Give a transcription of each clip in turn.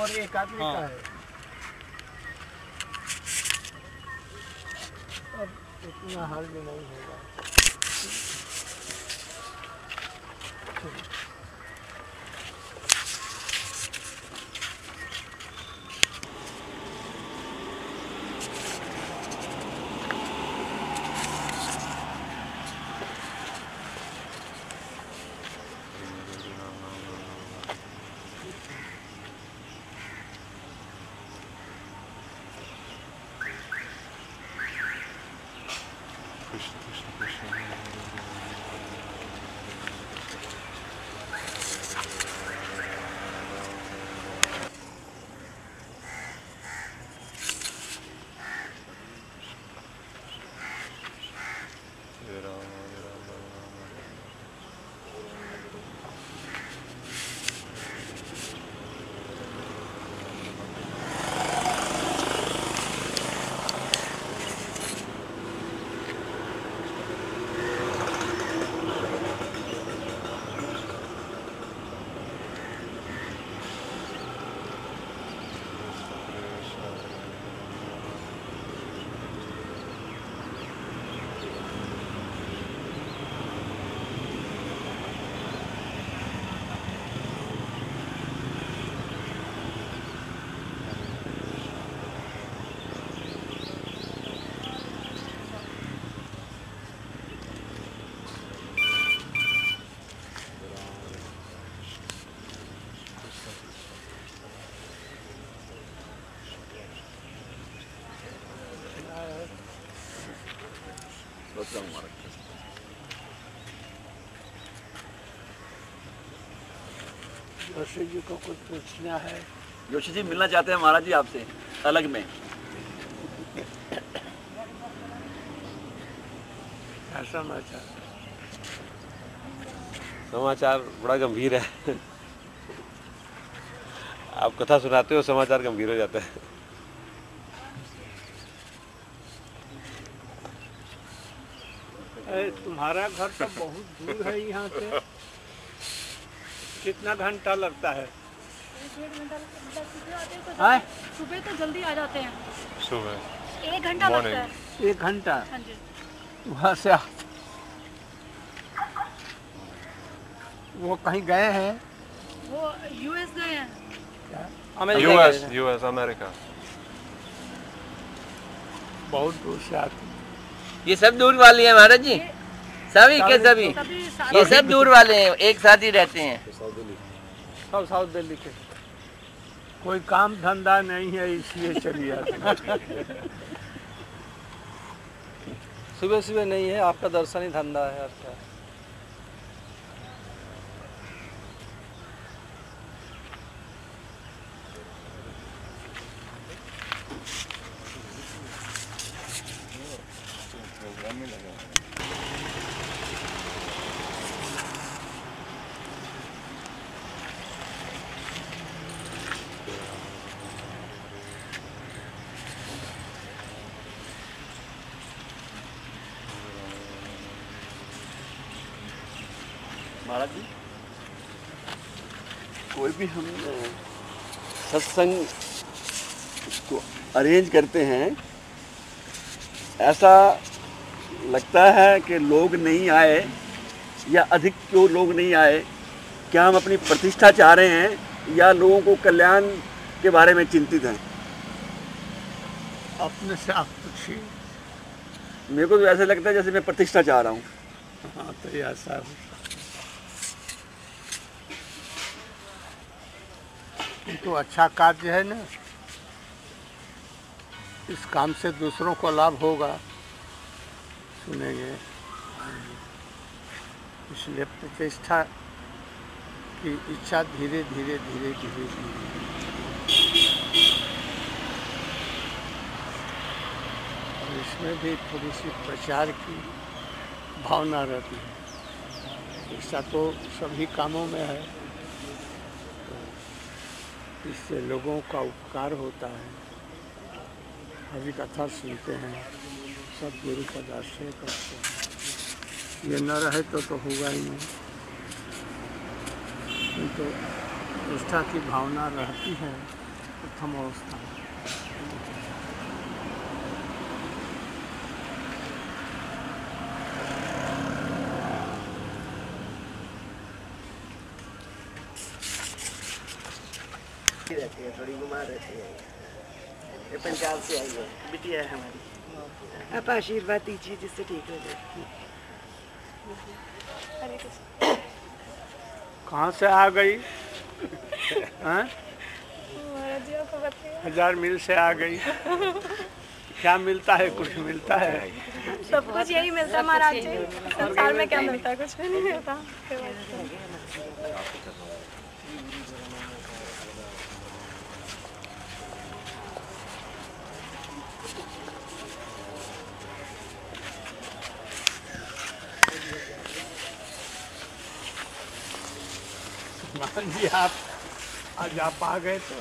और एक आदमी का है। अब इतना हाल भी नहीं होगा। जोशी जी को कुछ पूछना है? जोशी जी मिलना चाहते हैं महाराज जी आपसे अलग में। क्या समाचार? समाचार बड़ा गंभीर है। आप कथा सुनाते हो, समाचार गंभीर हो जाता है। तुम्हारा घर तो बहुत दूर है यहाँ से। कितना घंटा लगता है? 1 घंटा लगता है। सुबह तो जल्दी आ जाते हैं। सुबह 1 घंटा लगता है। 1 घंटा? हाँ जी। वहाँ से वो कहीं गए हैं? वो यूएस गए हैं। US America. बहुत दूर से आते। ये सब दूर वाले हैं महाराज जी, सभी के सभी ये सब दूर वाले हैं, एक साथ ही रहते हैं। सब साउथ दिल्ली के। कोई काम धंधा नहीं है इसलिए चली आते। सुबह सुबह नहीं है, आपका दर्शनी धंधा है आपका। महाराज जी कोई भी हम सत्संग को अरेंज करते हैं, ऐसा लगता है कि लोग नहीं आए या अधिक क्यों लोग नहीं आए, क्या हम अपनी प्रतिष्ठा चाह रहे हैं या लोगों को कल्याण के बारे में चिंतित हैं? अपने से आप पूछिए। मेरे को तो ऐसा लगता है जैसे मैं प्रतिष्ठा चाह रहा हूँ। हाँ तो ऐसा तो अच्छा कार्य है ना, इस काम से दूसरों को लाभ होगा, सुनेंगे। इसलिए प्रतिष्ठा की इच्छा धीरे धीरे धीरे धीरे धीरे और इसमें भी थोड़ी सी प्रचार की भावना रहती है। ऐसा तो सभी कामों में है, इससे लोगों का उपकार होता है। हरि कथा सुनते हैं, सब गुरु का आश्रय करते हैं। ये न रहे तो होगा ही नहीं। तो निष्ठा की भावना रहती है प्रथम अवस्था में। रहती है, थोड़ी बीमार रहती है। ये पंजाब से आई है, बिटिया है हमारी। आप आशीर्वाद दीजिए जिससे ठीक हो जाए। कहाँ से आ गई? हैं? महाराज जी आपको बताइए। 1000 मील से आ गई। क्या मिलता है? कुछ मिलता है? सब कुछ यही मिलता है महाराज जी। संसार में क्या मिलता है? कुछ भी नहीं मिलता। मान जी आप आज आप आ गए तो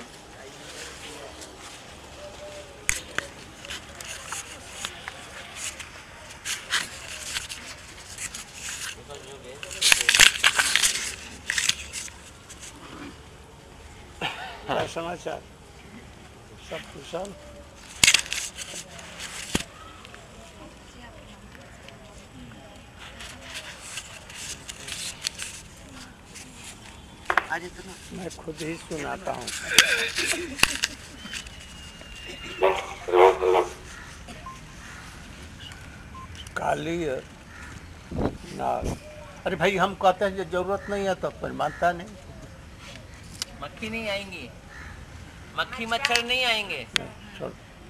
क्या समाचार? सब कुशल? मैं खुद ही सुनाता हूँ। काली नाग। अरे भाई हम कहते हैं जरूरत नहीं है तो पर मानता नहीं। मक्खी नहीं आएंगी, मक्खी मच्छर नहीं आएंगे। छोड़।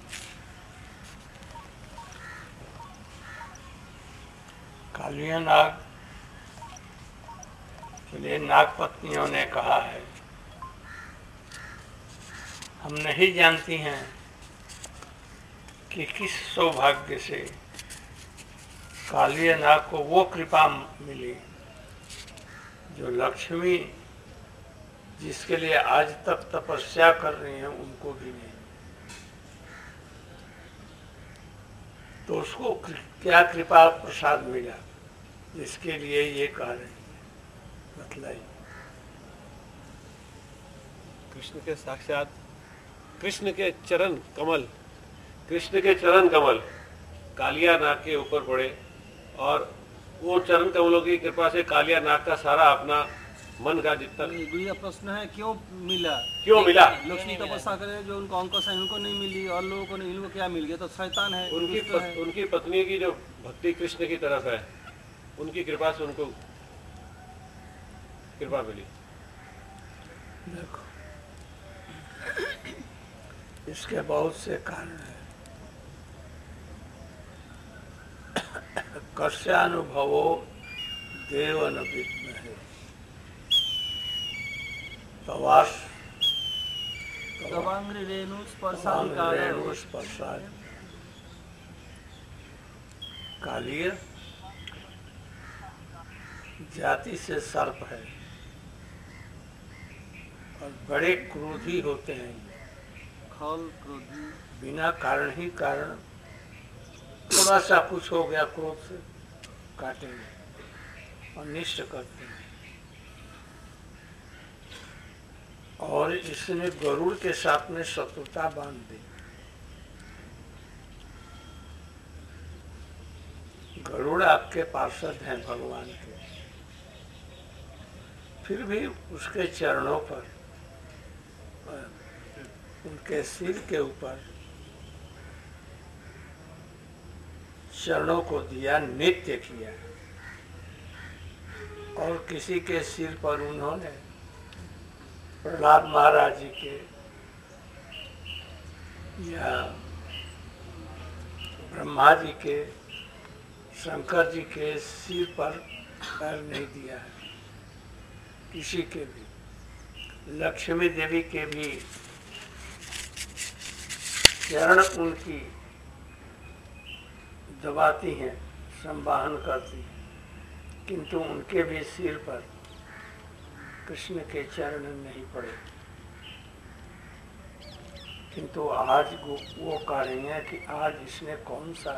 कालिया नाग के लिए नाग पत्नियों ने कहा है, हम नहीं जानती हैं कि किस सौभाग्य से कालिया नाग को वो कृपा मिली जो लक्ष्मी जिसके लिए आज तक तपस्या कर रही हैं उनको भी नहीं। तो उसको क्या कृपा प्रसाद मिला जिसके लिए ये कह रहे हैं? बतलाइए। कृष्ण के साक्षात कृष्ण के चरण कमल, कृष्ण के चरण कमल कालिया नाग के ऊपर पड़े और वो चरण कमलों की कृपा से कालिया नाग का सारा अपना मन का जितना ये प्रश्न है क्यों मिला? लक्ष्मी तपस्या करे जो उनको अंकुश है उनको नहीं मिली और लोगों को नहीं, इनको क्या मिल गया? तो शैतान है। उनकी पत्नी की जो भक्ति कृष्ण की तरफ है उनकी कृपा से उनको कृपा मिली। देखो इसके बहुत से कारण हैं। कस्यानुभवो देवन विद्महे तवास तवांग्रि रेणु स्पर्शादि रेणु स्पर्शादि कालिय जाति से सर्प है और बड़े क्रोधी होते हैं। खल क्रोधी बिना कारण ही कारण थोड़ा सा कुछ हो गया क्रोध से काटेंगे और निष्ठ करते हैं। और इसने गरुड़ के साथ में शत्रुता बांध दी। गरुड़ आपके पार्षद हैं भगवान के, फिर भी उसके चरणों पर, उनके सिर के ऊपर चरणों को दिया, नित्य किया। और किसी के सिर पर उन्होंने प्रहलाद महाराज जी के या ब्रह्मा जी के, शंकर जी के सिर पर पैर नहीं दिया है, किसी के भी। लक्ष्मी देवी के भी चरण उनकी दबाती हैं, संवाहन करती हैं, किंतु उनके भी सिर पर कृष्ण के चरण नहीं पड़े। किंतु आज वो कह रही हैं कि आज इसने कौन सा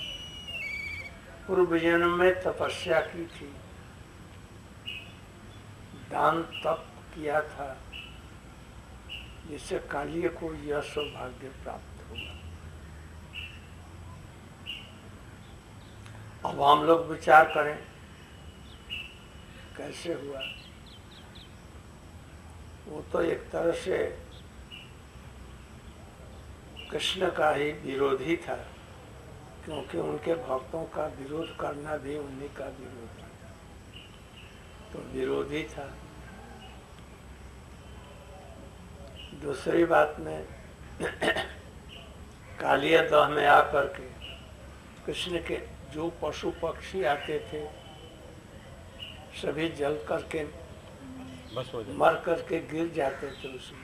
पूर्व जन्म में तपस्या की थी, दान तप किया था, जिससे कालिया को यह सौभाग्य प्राप्त हुआ। अब हम लोग विचार करें कैसे हुआ। वो तो एक तरह से कृष्ण का ही विरोधी था, क्योंकि उनके भक्तों का विरोध करना भी उन्हीं का विरोध था, तो विरोधी था। दूसरी बात में कालिया दह में आकर के कृष्ण के जो पशु पक्षी आते थे सभी जल करके मर करके गिर जाते थे उसमें।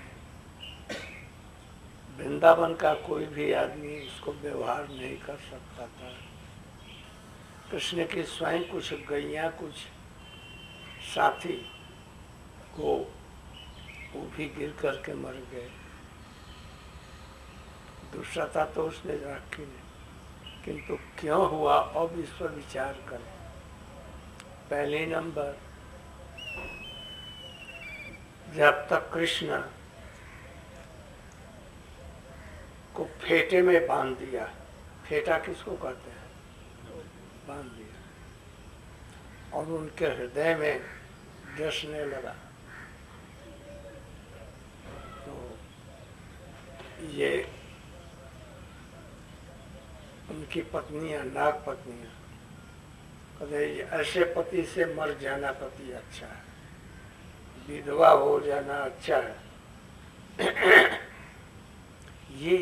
वृंदावन का कोई भी आदमी इसको व्यवहार नहीं कर सकता था। कृष्ण की स्वयं कुछ गैया, कुछ साथी को वो भी गिर करके मर गए। दुष्टता तो उसने रखी नहीं, किंतु क्यों हुआ अब इस पर विचार करें। पहले नंबर, जब तक कृष्ण को फेटे में बांध दिया, फेटा किसको कहते हैं, बांध दिया, और उनके हृदय में डसने लगा, तो ये उनकी पत्नियां, नाग पत्नियां कहते ऐसे पति से मर जाना पति अच्छा है, विधवा हो जाना अच्छा है। ये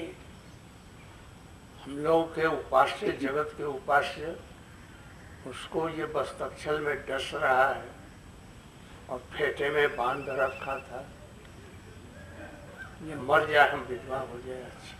हम लोगों के उपास्य, जगत के उपास्य, उसको ये बस्तक्षल में डस रहा है और फेटे में बांध रखा था, ये मर जाए हम विधवा हो जाए अच्छा।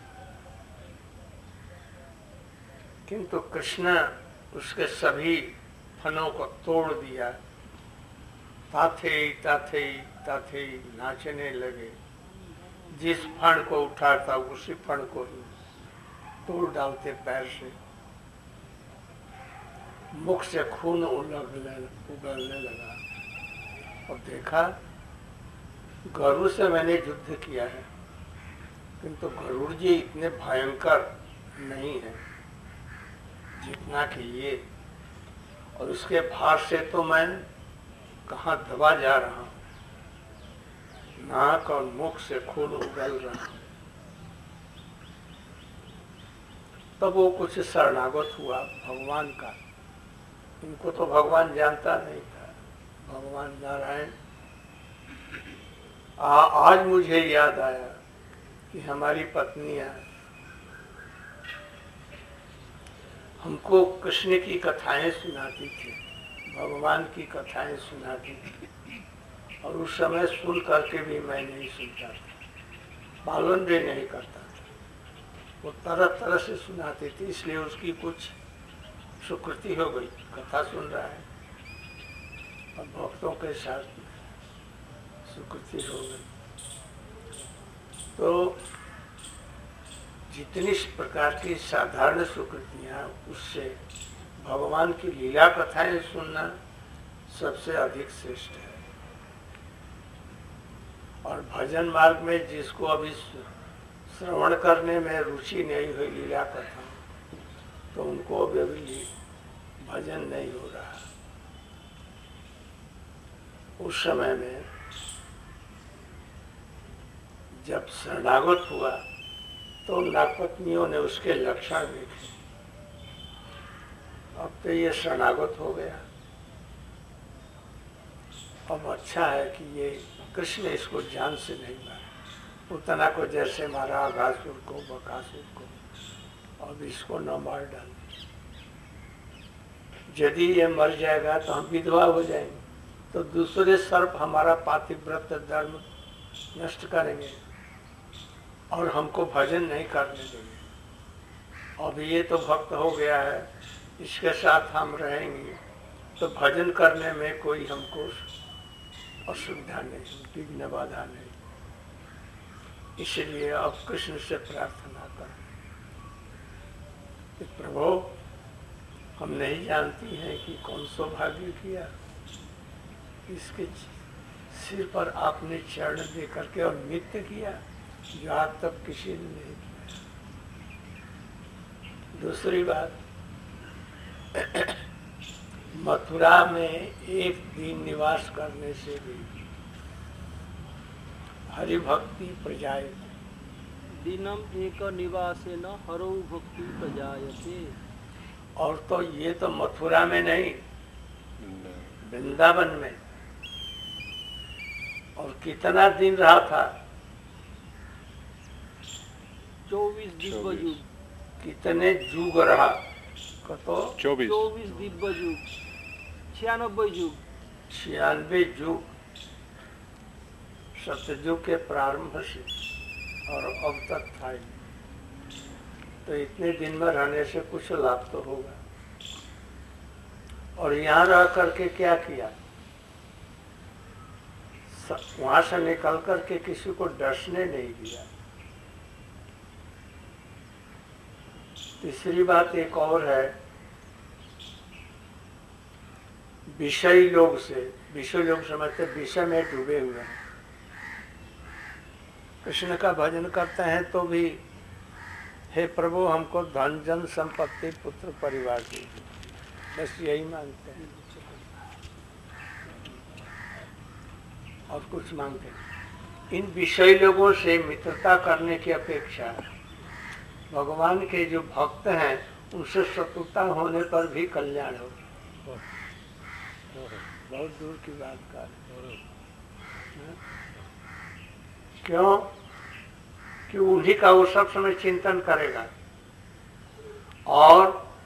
किंतु कृष्ण उसके सभी फनों को तोड़ दिया, ताथे ताथे ताथे नाचने लगे। जिस फण को उठाता उसी फण को ही तोड़ डालते पैर से, मुख से खून उगलने लगा। और देखा गरुड़ से मैंने युद्ध किया है, किंतु गरुड़ जी इतने भयंकर नहीं है जितना कि ये, और उसके भार से तो मैं कहाँ दबा जा रहा हूँ, नाक और मुख से खून उगल रहा हूँ। तब वो कुछ शरणागत हुआ भगवान का। इनको तो भगवान जानता नहीं था। भगवान नारायण, आज मुझे याद आया कि हमारी पत्नियां हमको कृष्ण की कथाएं सुनाती थी, भगवान की कथाएं सुनाती थी, और उस समय सुन करके भी मैं नहीं सुनता था, पालन भी नहीं करता था। वो तरह तरह से सुनाती थी, इसलिए उसकी कुछ सुकृति हो गई, कथा सुन रहा है और भक्तों के साथ सुकृति हो गई। तो जितनी प्रकार की साधारण सुकृतियाँ, उससे भगवान की लीला कथाएं सुनना सबसे अधिक श्रेष्ठ है। और भजन मार्ग में जिसको अभी श्रवण करने में रुचि नहीं हुई लीला कथा, तो उनको अभी भजन नहीं हो रहा। उस समय में जब शरणागत हुआ तो नागपत्नियों ने उसके लक्षण देखे। अब तो ये शरणागत हो गया, अब अच्छा है कि ये कृष्ण इसको जान से नहीं मारा। उतना को जैसे मारा अघासुर को, बकासुर को, अब इसको न मार डाले। यदि ये मर जाएगा तो हम विधवा हो जाएंगे, तो दूसरे सर्प हमारा पातिव्रत धर्म नष्ट करेंगे और हमको भजन नहीं करने देंगे। अब ये तो भक्त हो गया है, इसके साथ हम रहेंगे तो भजन करने में कोई हमको असुविधा नहीं, विघ्न बाधा नहीं। इसलिए अब कृष्ण से प्रार्थना करें कि प्रभु, हम नहीं जानती हैं कि कौन सौभाग्य किया, इसके सिर पर आपने चरण दे करके और नृत्य किया, जो आज तक किसी ने नहीं किया। दूसरी बात, मथुरा में एक दिन निवास करने से भी हरि भक्ति प्रजायते। दिनम एक निवासेन हरौ भक्ति प्रजायते। और तो ये तो मथुरा में नहीं, वृंदावन में। और कितना दिन रहा था? 24 दिव्य युग। कितने युग रहा? तो 24 दिव्य युग, 96 युग। 96 युग, सतयुग के प्रारंभ से और अब तक था ही। तो इतने दिन में रहने से कुछ लाभ तो होगा। और यहाँ रह करके क्या किया? वहां से निकल करके किसी को डसने नहीं दिया। तीसरी बात एक और है, विषय लोग से, विषय लोग समझते विषय में डूबे हुए हैं। कृष्ण का भजन करते हैं तो भी हे प्रभु हमको धन जन संपत्ति पुत्र परिवार दीजिए, बस यही मांगते हैं और कुछ मांगते हैं। इन विषय लोगों से मित्रता करने की अपेक्षा भगवान के जो भक्त हैं उनसे शत्रुता होने पर भी कल्याण हो। बहुत दूर की बात कर। क्यों? कि उन्हीं का वो सब समय चिंतन करेगा और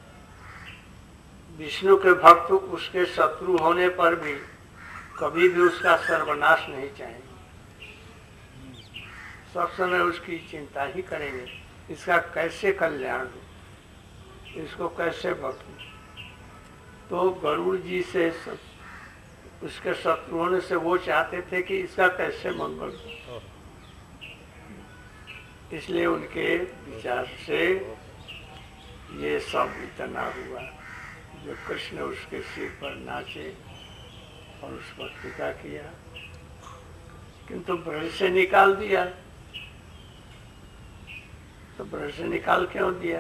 विष्णु के भक्त उसके शत्रु होने पर भी कभी भी उसका सर्वनाश नहीं चाहेंगे। सब समय उसकी चिंता ही करेंगे, इसका कैसे कल्याण हो, इसको कैसे बख्शे। तो गरुड़ जी से उसके शत्रुओं ने से वो चाहते थे कि इसका कैसे मंगल हो। इसलिए उनके विचार से ये सब इतना हुआ जो कृष्ण उसके सिर पर नाचे और उस पर टीका किया, किंतु ब्रज से निकाल दिया। तो ब्रज से निकाल क्यों दिया?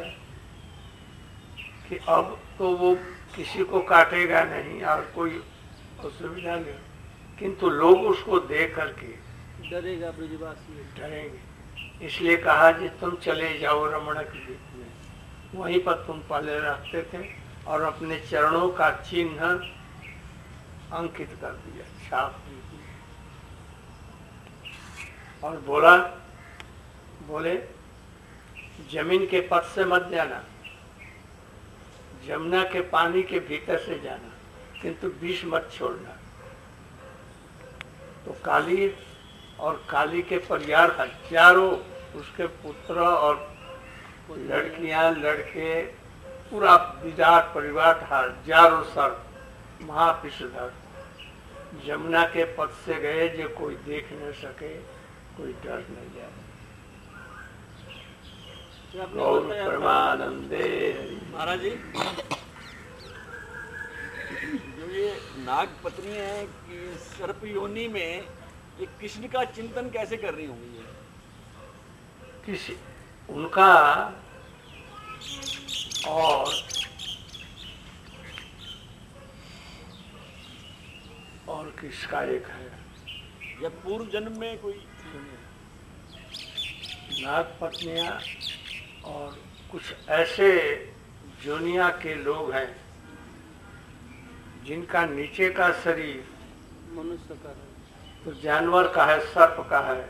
कि अब तो वो किसी को काटेगा नहीं और कोई असुविधा नहीं, किंतु लोग उसको देख करके डरेगा, ब्रजवासी डरेंगे। इसलिए कहा कि तुम चले जाओ रमण के द्वीप में, वहीं पर तुम पहले रखते थे और अपने चरणों का चिन्ह अंकित कर दिया, छाप दी। और बोले जमीन के पथ से मत जाना, जमुना के पानी के भीतर से जाना, किंतु विष मत छोड़ना। तो काली और काली के परिवार हजारों उसके पुत्र और लड़कियां लड़के, पूरा विराट परिवार था, हजारों सर महाविषधर जमुना के पथ से गए, जो कोई देख न सके, कोई डर न जाए। गौर परमानंदे। महाराज जी, जो ये नाग पत्नी है कि सर्प योनि में, ये कृष्ण का चिंतन कैसे कर रही होंगी? ये किसी उनका और किसका एक है, या पूर्व जन्म में कोई नाग पत्नियां और कुछ ऐसे जोनिया के लोग हैं जिनका नीचे का शरीर मनुष्य का है, तो जानवर का है, सर्प का है,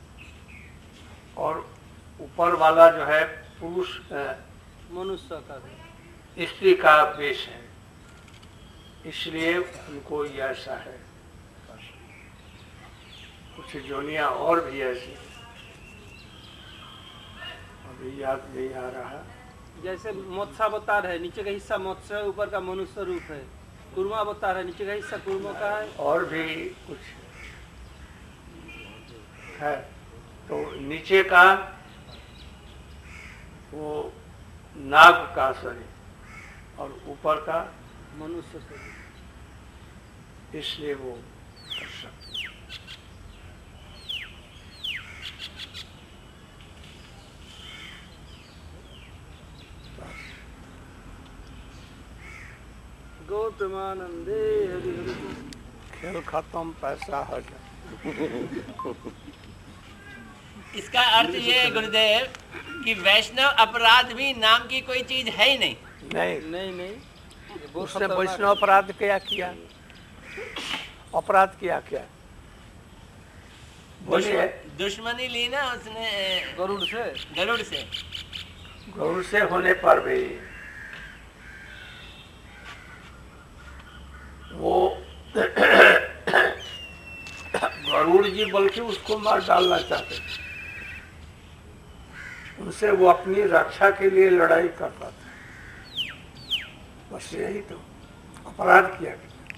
और ऊपर वाला जो है पुरुष मनुष्य का है, स्त्री का वेश है, इसलिए उनको ये ऐसा है। कुछ जोनिया और भी ऐसी, अभी याद नहीं आ रहा। जैसे मत्स्यावतार है, नीचे का हिस्सा मत्स्य, ऊपर का मनुष्य रूप है। कूर्मावतार है, नीचे का हिस्सा कूर्म का है। और भी कुछ है। तो नीचे का वो नाग का शरीर और ऊपर का मनुष्य शरीर, इसलिए वो कर सकते। गौर प्रेमानंदे हरि हरि। खेल खत्म, पैसा हट। इसका अर्थ ये है गुरुदेव कि वैष्णव अपराध भी नाम की कोई चीज है ही नहीं। नहीं, नहीं नहीं, उसने वैष्णव अपराध क्या किया? अपराध किया क्या? बोलिए। दुश्मनी ली ना उसने गरुड़ से। गरुड़ से। गरुड़ से होने पर भी वो गरुड़ जी बल्कि उसको मार डालना चाहते थे। उनसे वो अपनी रक्षा के लिए लड़ाई करता था। बस यही तो अपराध किया।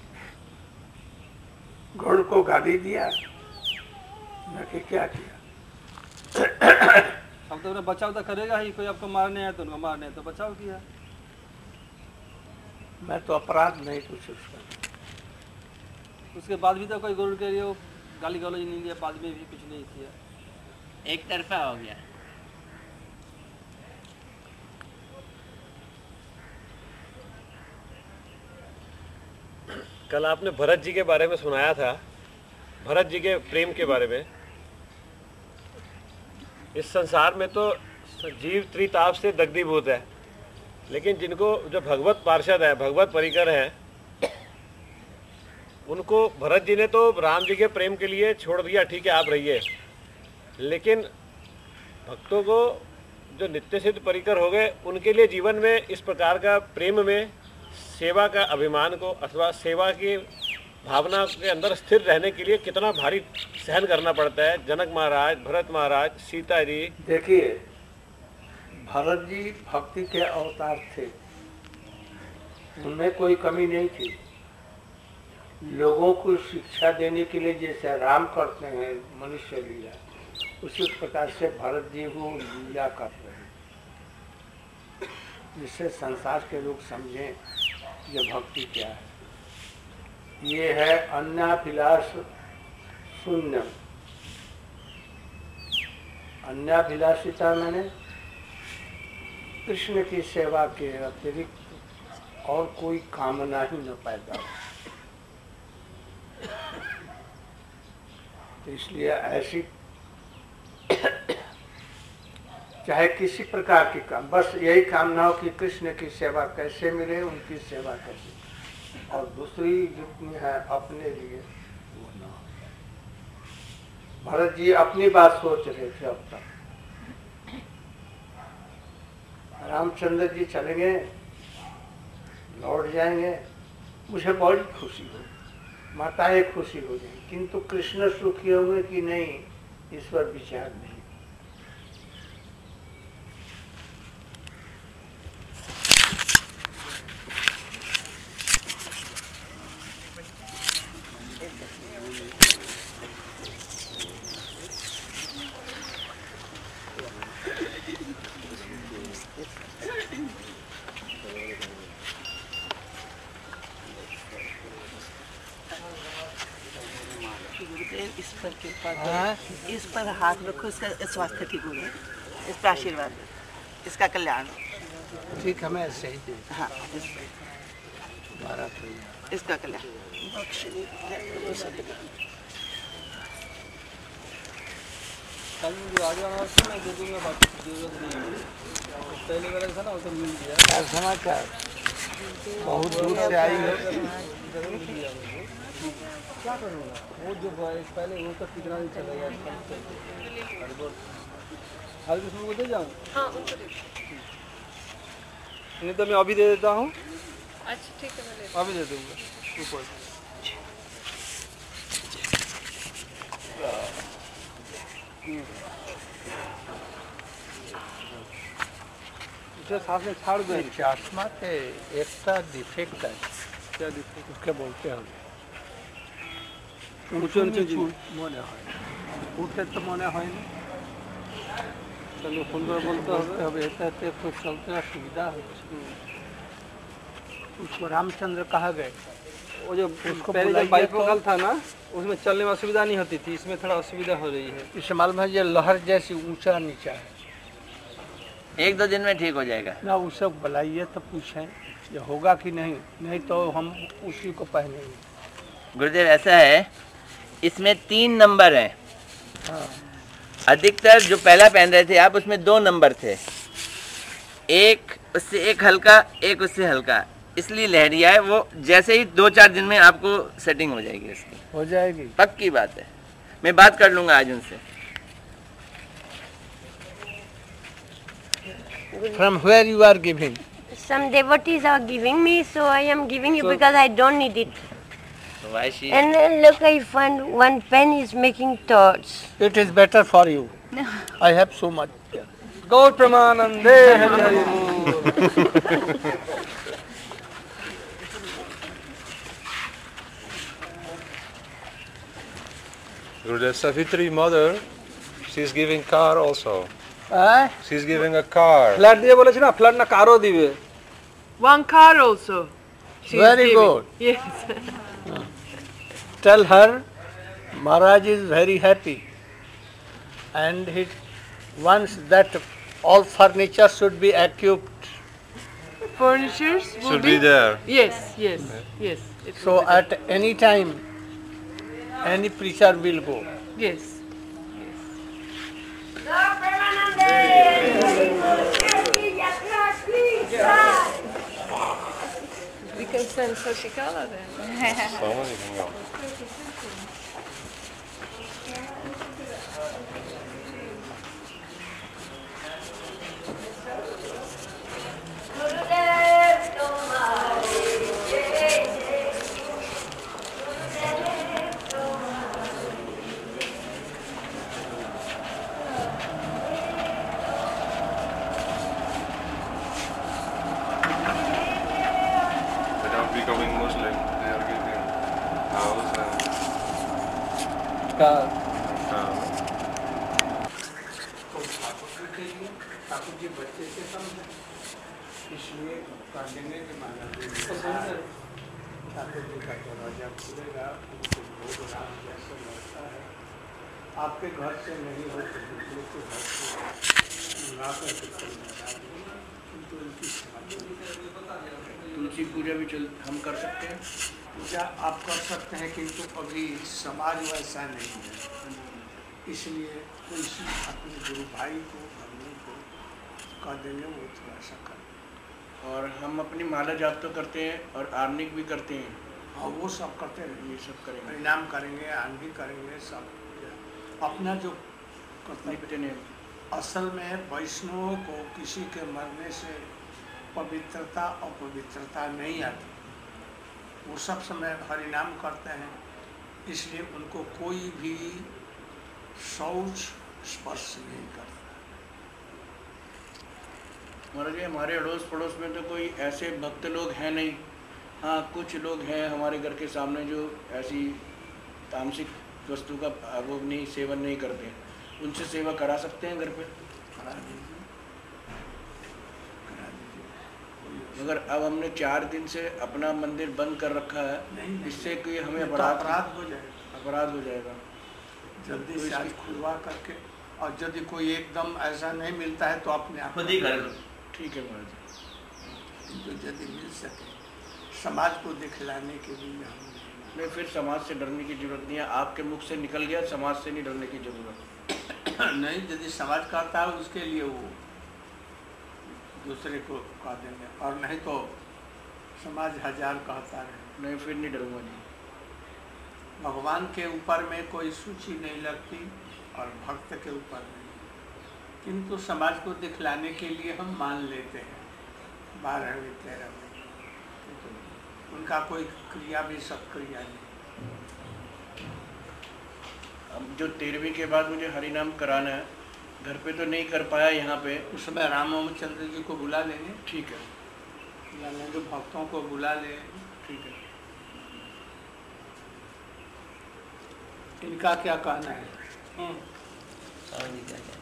गरुड़ को गाली दिया न कि क्या किया। अब तो उन्हें बचाव तो करेगा ही, कोई आपको मारने आए तो उनको मारने तो बचाव किया। मैं तो अपराध नहीं कुछ उसका। उसके बाद भी तो कोई गरुड़ के लिए गाली गलौज नहीं दिया, बाद में भी कुछ नहीं किया, एक तरफा हो गया। कल आपने भरत जी के बारे में सुनाया था, भरत जी के प्रेम के बारे में। इस संसार में तो जीव त्रिताप से दग्धीभूत है, लेकिन जिनको जो भगवत पार्षद है, भगवत परिकर हैं, उनको भरत जी ने तो राम जी के प्रेम के लिए छोड़ दिया, ठीक है आप रहिए, लेकिन भक्तों को जो नित्य सिद्ध परिकर हो गए, उनके लिए जीवन में इस प्रकार का प्रेम में सेवा का अभिमान को अथवा सेवा की भावना के अंदर स्थिर रहने के लिए कितना भारी सहन करना पड़ता है। जनक महाराज, भरत महाराज, सीता जी। देखिए, भरत जी भक्ति के अवतार थे, उनमें कोई कमी नहीं थी। लोगों को शिक्षा देने के लिए जैसे राम करते हैं मनुष्य लीला, उसी प्रकार से भरत जी वो लीला कर रहे हैं, जिससे संसार के लोग समझें ये भक्ति क्या है। ये है अन्याभिलाष शून्य। अन्याभिलाषिता मैंने कृष्ण की सेवा के अतिरिक्त और कोई कामना ही न पैदा हो। तो इसलिए ऐसी चाहे किसी प्रकार की काम, बस यही कामना हो कि कृष्ण की सेवा कैसे मिले, उनकी सेवा कैसे, और दूसरी जितनी है अपने लिए वो ना हो। भरत जी अपनी बात सोच रहे थे। अब तक रामचंद्र जी चले गए, लौट जाएंगे, मुझे बड़ी खुशी हो, माताएं खुशी हो जाएंगी, किंतु कृष्ण सुखी होंगे कि नहीं, इस पर विचार नहीं। इस पर कृपा करें, इस पर हाथ रखो, इसका स्वास्थ्य ठीक हो जाए, इस पर आशीर्वाद, इसका कल्याण। ठीक है, मैं ऐसे ही दे। हाँ, इसका कल्याण। कल मुझे आगे आना था, मैं दे दूंगा, बाकी जरूरत नहीं है। पहले वाला था ना, वो तो मिल गया। क्या समाचार? बहुत दूर से आई हो। क्या करूँगा, वो जो पहले वो तो कितना दिन चला गया, हर किस्म को दे जाऊँ। हाँ, उनको दे। नहीं तो मैं अभी दे देता हूँ। अच्छा ठीक है, मैं ले अभी दे दूँगा ऊपर। सांस में छाड़ दो। चश्मा के एक डिफेक्ट है। क्या डिफेक्ट? उसके बोलते हैं ऊंचे ऊंचे मने হয় উঠে তো মনে হয় না। चलो फोन कर बोलते হবে এটাতে तो चलते सुविधा होती। उसको रामचंद्र कहा गए। वो जो पहले जो बाइफोकल था ना, उसमें चलने में असुविधा नहीं होती थी, इसमें थोड़ा असुविधा हो रही है। इसे मालूम है ये लहर जैसी ऊंचा नीचा है। 1-2 दिन में ठीक हो जाएगा। ना उससे बुलाइए तो पूछें ये होगा कि नहीं, नहीं तो हम उसी को पहनेंगे। गुरुदेव ऐसा है, इसमें 3 नंबर हैं। हाँ। अधिकतर जो पहला पहन रहे थे आप, उसमें 2 नंबर थे, एक उससे एक हल्का, एक उससे हल्का, इसलिए लहरिया है वो। जैसे ही 2-4 दिन में आपको सेटिंग हो जाएगी इसकी, हो जाएगी, पक्की बात है। मैं बात कर लूँगा आज उनसे। From where you are giving? Some devotees are giving me, so I am giving you because I don't need it. Why she? And then look, I found one pen is making thoughts. It is better for you. I have so much. गौर प्रमानंदे हरि हरि बोल। Gurudev, Savitri mother, she's giving car also. Eh? She's giving a car. Flat दिए बोले छे ना, flat ना कारो दिवे। One car also. She is Very giving. good. Yes. Tell her Maharaj is very happy and he wants that all furniture should be equipped. Furnitures will Should be there. Yes, yes, yes. It will So be there. at any time, any preacher will go. Yes. We can send Sashikala then. Somebody can go. Without becoming Muslim, they are giving house and car. Thakur ji बच्चे से कम है, इसलिए काटने के माना ठाकुर जी का दरवाजा खुलेगा, उनको भोग राम जैसे लगता है। आपके घर से नहीं हो तो दूसरे के घर से मंगा करके किंतु उनकी तुलसी पूजा भी हम कर सकते हैं। पूजा आप कर सकते हैं, किंतु अभी समाज वैसा नहीं है, इसलिए कोई अपने गुरु भाई को भगवान को कह देंगे वो थोड़ा सा कर। और हम अपनी माला जाप तो करते हैं और आर्निक भी करते हैं। हाँ, वो सब करते रहेंगे, ये सब करेंगे। परिणाम करेंगे, आंधी करेंगे, सब अपना जो नित्य नियम। असल में वैष्णवों को किसी के मरने से पवित्रता अपवित्रता नहीं आती, वो सब समय हरिनाम करते हैं, इसलिए उनको कोई भी शौच स्पर्श नहीं करता। महाराज जी, हमारे अड़ोस पड़ोस में तो कोई ऐसे भक्त लोग हैं नहीं। हाँ, कुछ लोग हैं हमारे घर के सामने जो ऐसी तामसिक वस्तु का भोग नहीं, सेवन नहीं करते, उनसे सेवा करा सकते हैं घर पे। करा दीजिए, करा दीजिए। मगर अब हमने 4 दिन से अपना मंदिर बंद कर रखा है, इससे कोई हमें अपराध हो जाएगा, अपराध हो जाएगा। जल्दी से आज खुलवा करके, और यदि कोई एकदम ऐसा नहीं मिलता है तो अपने आप खुद ही कर लो। ठीक है महाराज जी। तो यदि मिल सके समाज को दिखलाने के लिए हम नहीं, फिर समाज से डरने की जरूरत नहीं है। आपके मुख से निकल गया, समाज से नहीं डरने की जरूरत। नहीं, यदि समाज कहता है उसके लिए वो दूसरे को कह देंगे, और नहीं तो समाज 1000 कहता है। नहीं, फिर नहीं डरूंगा जी। भगवान के ऊपर में कोई सूची नहीं लगती और भक्त के ऊपर नहीं, किंतु समाज को दिखलाने के लिए हम मान लेते हैं 12वें 13वें, उनका कोई क्रिया भी सत्क्रिया नहीं। अब जो 13वीं के बाद मुझे हरिनाम कराना है, घर पे तो नहीं कर पाया यहाँ पे, उस समय रामचंद्र जी को बुला लेंगे। ठीक है, बुला लेंगे, भक्तों को बुला ले। ठीक है। इनका क्या कहना है? स्वामी जी क्या कहना है?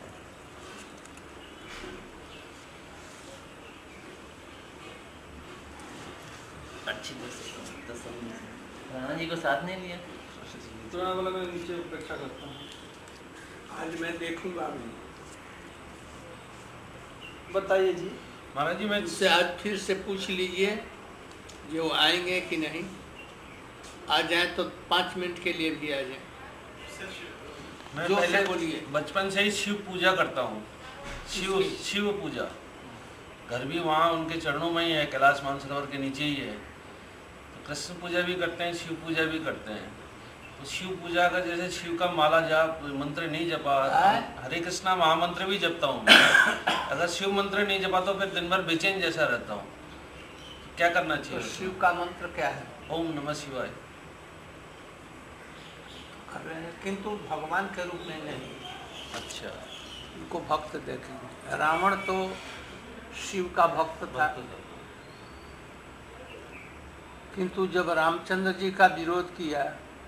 अच्छी राणा जी को साथ नहीं लिया तो वाला मैं नीचे उपेक्षा करता हूँ। आज मैं देखूंगा भी, बताइए जी। महाराज जी मैं उससे आज फिर से पूछ लीजिए जो वो आएंगे कि नहीं। आ जाए तो 5 मिनट के लिए भी आ जाए। मैं जोर से पहले बोलिए। बचपन से ही शिव पूजा करता हूँ। शिव पूजा घर भी वहाँ उनके चरणों में ही है, कैलाश मानसरोवर के नीचे ही है। तो कृष्ण पूजा भी करते हैं, शिव पूजा भी करते हैं। तो शिव पूजा का जैसे शिव का माला जाप मंत्र नहीं जपा, हरे कृष्णा महामंत्र भी जपता हूँ मैं। अगर शिव मंत्र नहीं जपा तो फिर दिन भर बेचैन जैसा रहता हूँ। तो क्या करना चाहिए? तो शिव का मंत्र क्या है? ओम नमः शिवाय कर रहे हैं, किंतु भगवान के रूप में नहीं। अच्छा, उनको भक्त देखेंगे। रावण तो शिव का भक्त था, किंतु जब रामचंद्र जी का विरोध किया,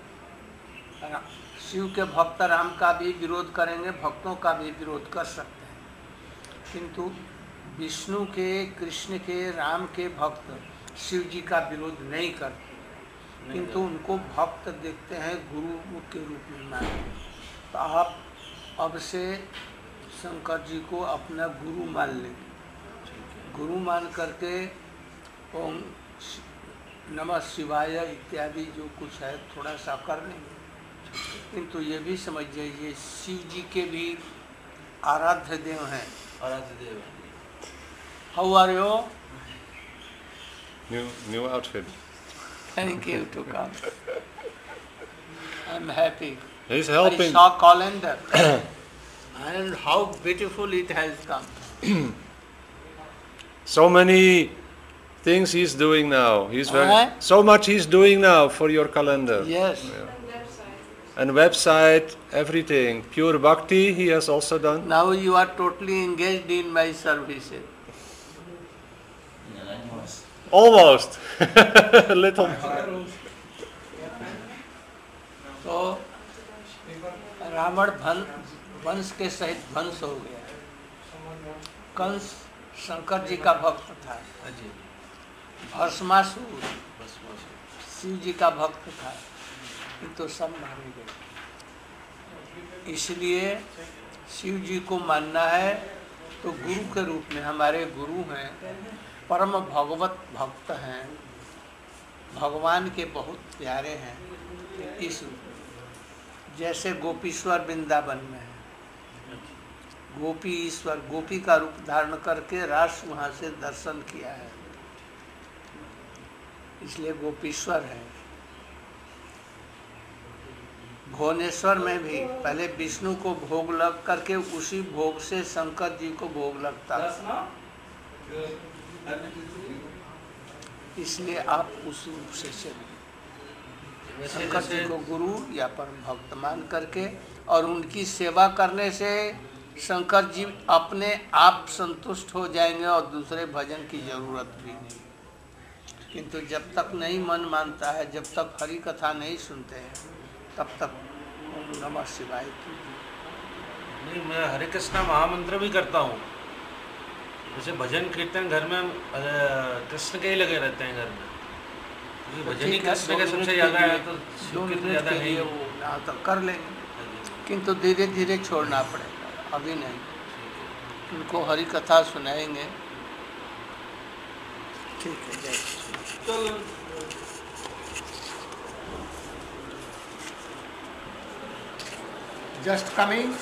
शिव के भक्त राम का भी विरोध करेंगे, भक्तों का भी विरोध कर सकते हैं, किंतु विष्णु के, कृष्ण के, राम के भक्त शिव जी का विरोध नहीं करते, किंतु उनको भक्त देखते हैं, गुरु के रूप में मानते। तो आप अब से शंकर जी को अपना गुरु मान लेंगे। गुरु मान करके ओम नमः शिवाय इत्यादि जो कुछ है थोड़ा सा कर लेंगे। किंतु ये भी समझ जाइए शिव जी के भी आराध्य देव हैं। आराध्य देव। How are you? New outfit. Thank you to come. I'm happy. He's helping. I saw calendar and how beautiful it has come. So many things he's doing now. He's so much he's doing now for your calendar. Yes. Yeah. And website, everything. Pure Bhakti he has also done. Now you are totally engaged in my services. Almost. Little. तो रावण वंश के सहित ध्वंस हो गया। कंस शंकर जी का भक्त था। भस्मासुर शिव जी का भक्त था, तो सब मारे गए। इसलिए शिव जी को मानना है तो गुरु के रूप में, हमारे गुरु हैं, परम भगवत भक्त हैं, भगवान के बहुत प्यारे हैं। इस रूप में जैसे गोपीश्वर वृंदावन में है, गोपी ईश्वर गोपी का रूप धारण करके रास वहाँ से दर्शन किया है, इसलिए गोपीश्वर है। भुवनेश्वर में भी पहले विष्णु को भोग लग करके उसी भोग से शंकर जी को भोग लगता था, इसलिए आप उस रूप से चलिए। शंकर जी को गुरु या परम भक्त मान करके और उनकी सेवा करने से शंकर जी अपने आप संतुष्ट हो जाएंगे और दूसरे भजन की जरूरत भी नहीं। किंतु जब तक नहीं मन मानता है, जब तक हरि कथा नहीं सुनते हैं, तब तक ओम नमः शिवाय की। नहीं, मैं हरे कृष्णा महामंत्र भी करता हूँ। जैसे भजन कीर्तन घर में कृष्ण के ही लगे रहते हैं घर में, क्योंकि भजन ही कृष्ण के सबसे ज़्यादा है, तो शिव के ज़्यादा नहीं है। वो तो कर लेंगे, किंतु धीरे धीरे छोड़ना पड़ेगा, अभी नहीं। उनको हरि कथा सुनाएंगे। ठीक है, जय। Just coming.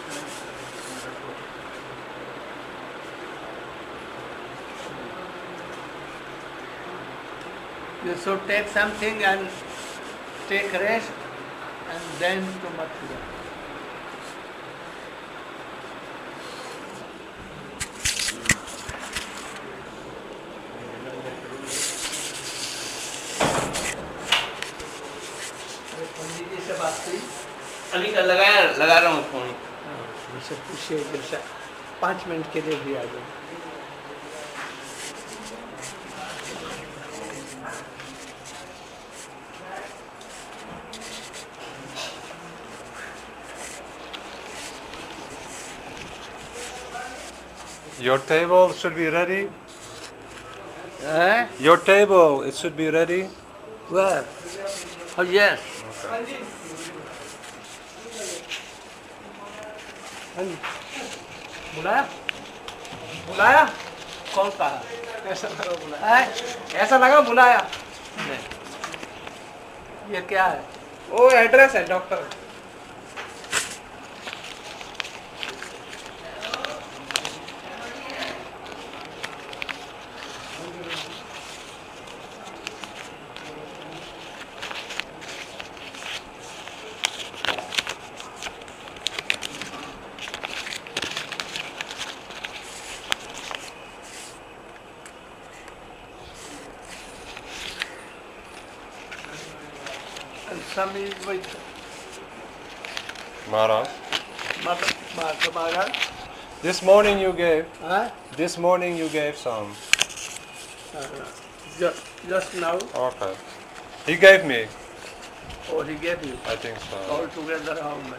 You should take something and take rest and then to Mathura. पंडित जी से बात हुई? अभी लगा रहा हूँ फोन। उनसे पूछिए जैसा 5 मिनट के लिए भी आ जाए। Your table should be ready. Your table, it should be ready. Where? Oh yes. बुलाया? बुलाया? कौन कहा? ऐसा लगा बुलाया। ऐसा लगा बुलाया। नहीं। ये क्या है? वो एड्रेस है doctor. Some is with Maharaj. Maharaj. This morning you gave. Huh? This morning you gave some. Just now. Okay. He gave me. Oh, he gave you. I think so. All together how much?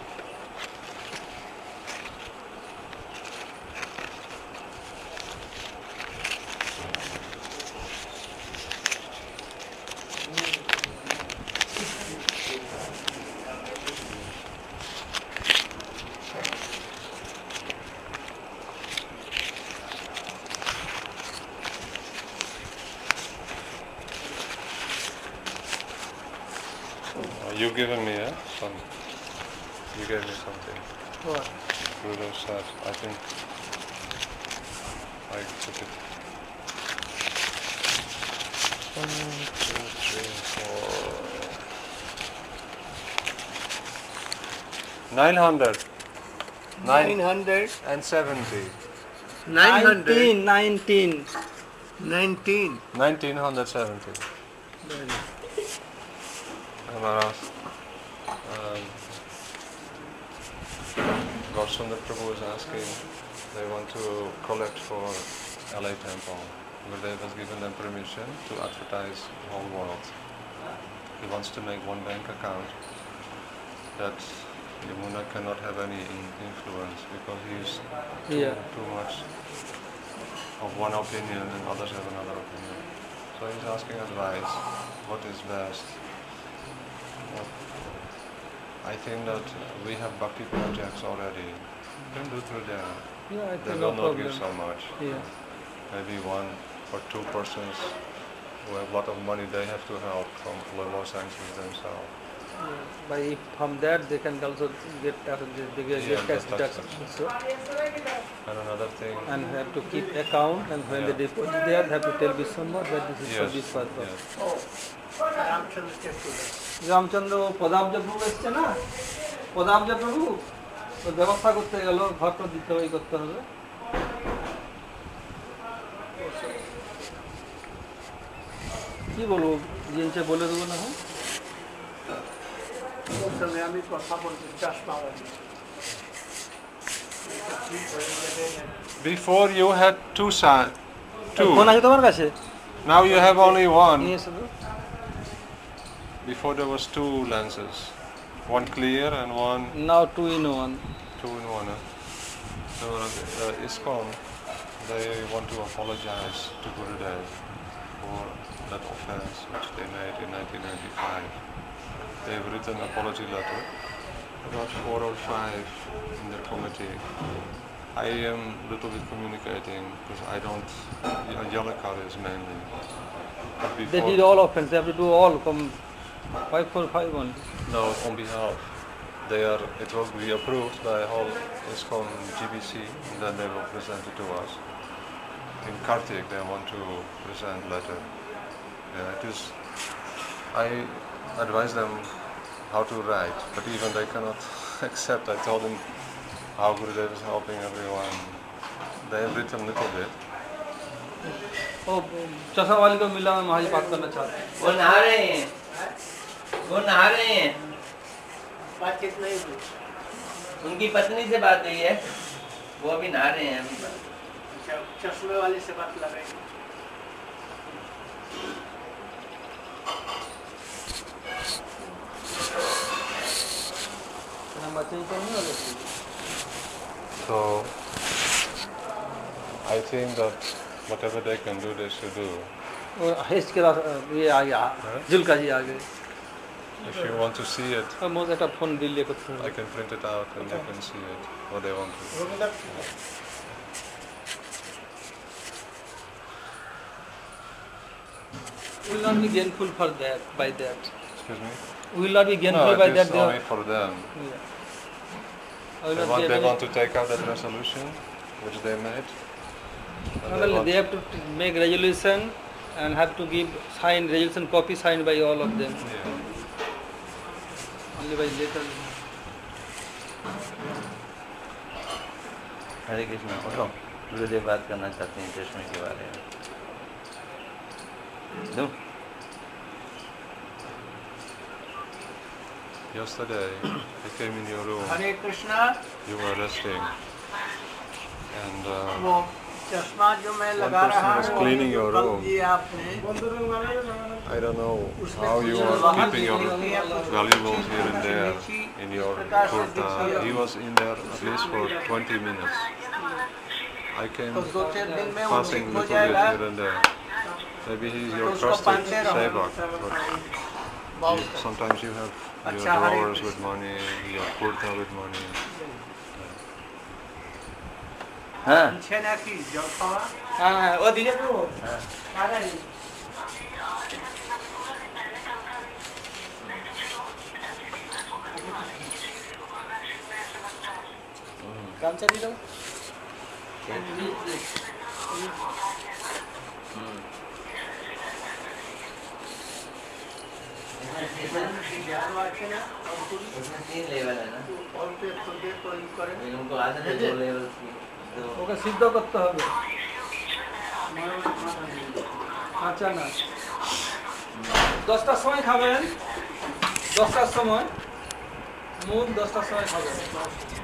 You given me, some. You gave me something. What? Guru said, I think I took it. 1, 2, 3, 4. 900. 970. 19. 1970. Maharaj, Gaurasundar Prabhu is asking, they want to collect for LA Temple. Gurudev has given them permission to advertise the whole world. He wants to make one bank account that Yamuna cannot have any influence because he is too much of one opinion and others have another opinion. So he's asking advice, what is best? I think that we have bhakti projects already. You can do through them. Yeah, I they think will no not problem. give so much. Yeah. Maybe 1 or 2 persons who have a lot of money, they have to help from Los Angeles themselves. But if from that they can also get tax deduction. So, and another thing. And have to keep account, and when they deposit there, they have to tell Vishwambar that this is for this purpose. Ramchandra পদাব্জ প্রভু এসছে না, পদাব্জ প্রভু তো ব্যবস্থা করতে গেল, ঘট দিতে হবে, করতে হবে। কি বলবো, জিনিসে বলে দেবো না? আমি কথা বলছি চশমা। Before you had 2 sides. 2. Phone আছে তোমার কাছে? Now you have only 1. Before there was 2 lenses, 1 clear and 1. Now 2 in 1. 2 in 1. So ISKCON, they want to apologize to Gurudev for that offense which they made in 1995. They've written an apology letter, about 4 or 5 in their committee. I am a little bit communicating because I don't. Yalakar is mainly. They did all offense. They have to do all from 545 only. No, on behalf. It will be approved by whole ISKCON GBC, and then they will present it to us. In Kartik, they want to present letter. Yeah, it is. I advise them how to write, but even they cannot accept. I told them how Gurudev is helping everyone. They have written a little bit. चशा वाली को मिला, मैं वहाँ बात करना चाहता हूँ। वो नहा रहे हैं, वो नहा रहे हैं। बातचीत नहीं हुई। उनकी पत्नी से बात हुई है, वो अभी नहा रहे हैं। अभी चश्मे वाले से बात लगाएंगे। So I think that whatever they can do, they should do. ये आ गया, जुल्का जी आ गए। If you want to see it, मुझे एक फोन दिल्ली को I can print it out and you can see it. What they want to. will not be gainful for that by that. Excuse me? We will not be gainful No, by it that. is They only are- for them. Yeah. I will They not want, be they able- want to take out that resolution which they made. And Not only want- they have to make resolution and have to give signed resolution copy signed by all of them. Only by letter. हरे कृष्ण। उठो, गुरुदेव बात करना चाहते हैं चश्मे के बारे में। दूं? Yesterday, I came in your room. Hare Krishna. You were resting. And वो चश्मा जो मैं one लगा person रहा was हूँ, cleaning your कल room. दिए आपने। I don't know how you are keeping your valuables here and there in your kurta. He was in there at least for 20 minutes. I came passing little bit here and there. Maybe he is your trusted sevak, but sometimes you have your drawers with money, your kurta with money. हाँ। हाँ, वो दीजिए तो। काम चली दो। तीन level है ना। उनको आदत है 2 लेवल की। ওকে সিদ্ধ করতে হবে। কাঁচা না। 10টার সময় খাবেন। 10টার সময় মুখ 10টার সময় খাবেন।